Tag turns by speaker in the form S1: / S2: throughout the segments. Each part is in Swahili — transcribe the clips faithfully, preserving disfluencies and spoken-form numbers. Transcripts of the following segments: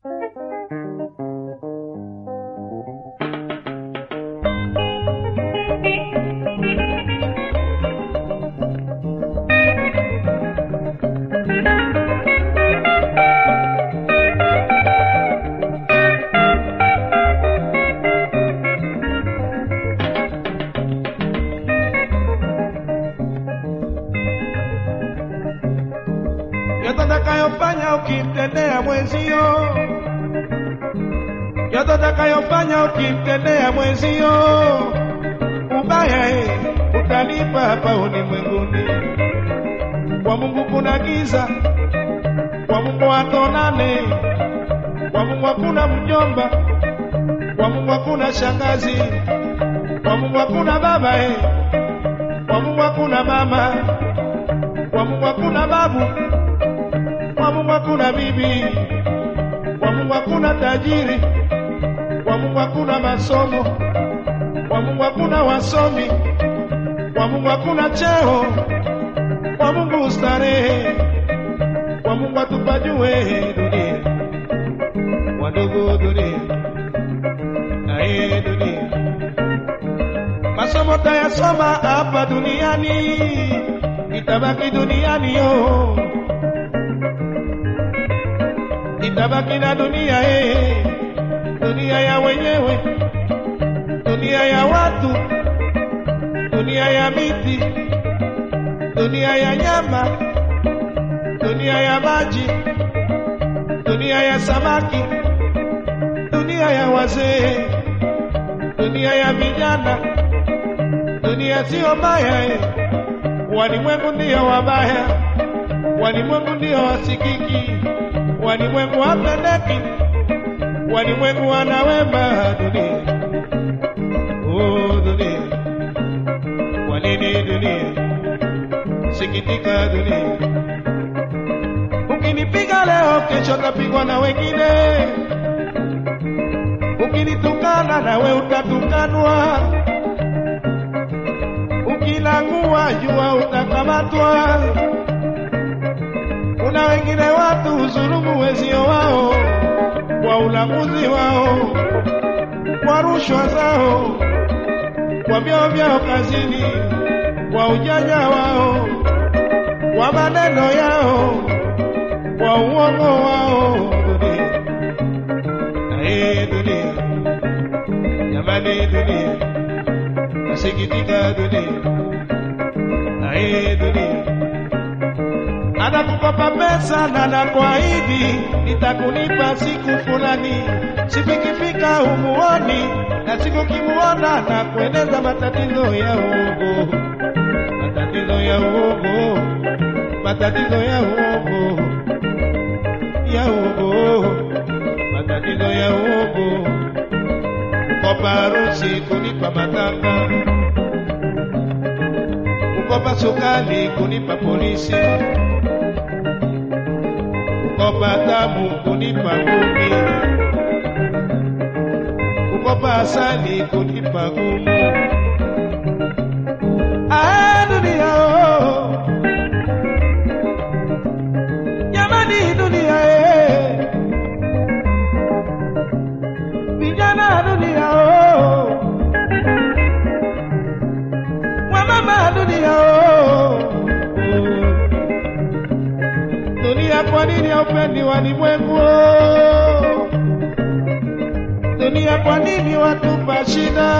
S1: Yote utakayofanya ukimtendea mwenzio, yote utakayofanya ukimtendea mwenzio, ubaya eh, utalipa hapa ulimwenguni. Kwa Mungu kuna giza, kwa Mungu hatonane, kwa Mungu hakuna mjomba, kwa Mungu hakuna shangazi, kwa Mungu hakuna baba eh, kwa Mungu hakuna mama, kwa Mungu hakuna babu, kwa Mungu hakuna bibi, kwa Mungu hakuna tajiri, kwa Mungu hakuna masomo, kwa Mungu hakuna wasomi, kwa Mungu hakuna cheo, kwa Mungu starehe, kwa Mungu atupajue dunia, wadogo dunia, ae dunia. Masomo tayasoma hapa duniani, itabaki duniani yo, itabaki na dunia eh, dunia ya wenyewe, dunia ya watu, dunia ya miti, dunia ya nyama, dunia ya maji, dunia ya samaki, dunia ya wazee, dunia ya vijana. Dunia sio mbaya eh, walimwengu ndio wabaya, walimwengu ndio wasikiki, walimwengu wapendeki, walimwengu wanawema. Dunia, oh dunia, walini dunia, sikitika dunia. Ukinipiga leo kesho tapigwa na wengine, ukinitukana nawe utatukanwa, ukilangua jua utakamatwa. Kuna wengine watu huzulumu wezio wao kwa ulaguzi wao, kwa rushwa zao, kwa vyao vyao kazini, kwa ujanja wao, kwa maneno yao, kwa uongo wao. Dunia, ae dunia, jamani dunia, nasikitika dunia, ae dunia. Anakukopa pesa na anakuahidi nitakunipa siku fulani, sifikifika umuoni, na siku kimuona na kueleza matatizo ya uongo, matatizo ya uongo, matatizo ya uongo, ya uongo, matatizo ya uongo. Kukopa harusi kunipa matanga, kukopa sukali kunipa polisi, kukopa damu kunipa ngumi, kukopa asali kunipa gumu. Ah dunia oh, jamani dunia eh, vijana dunia oh, wamama dunia oh. Dunia kwa nini haupendi walimwengu? Dunia kwa nini watupa shida?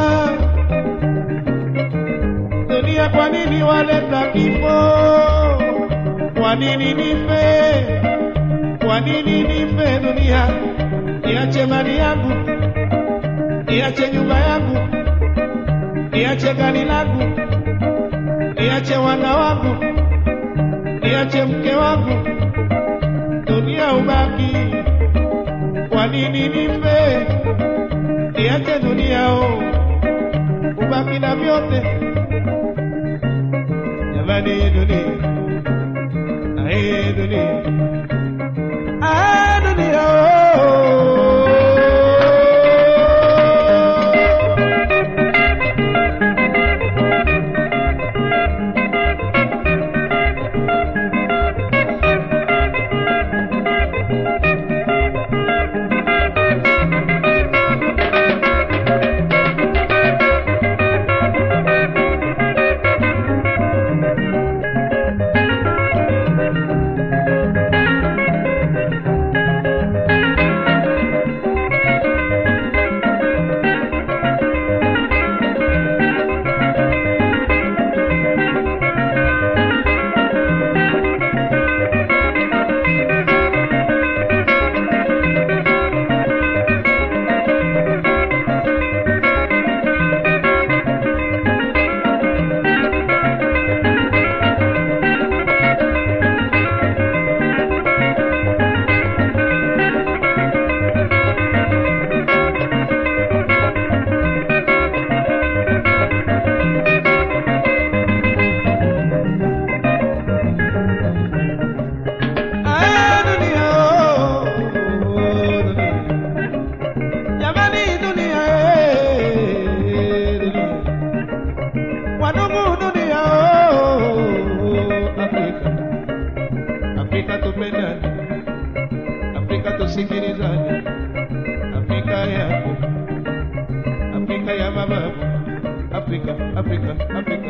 S1: Dunia kwa nini waleta kifo? Kwa nini nife? Kwa nini nife dunia? Niache mali yangu, niache nyumba yangu, niache gari langu, niache wana wangu, niache mke wangu, dunia ubaki. Kwa nini nife? Niache dunia oh, ubaki na vyote. Jamani dunia, ae dunia, ae dunia oh. Africa, Africa.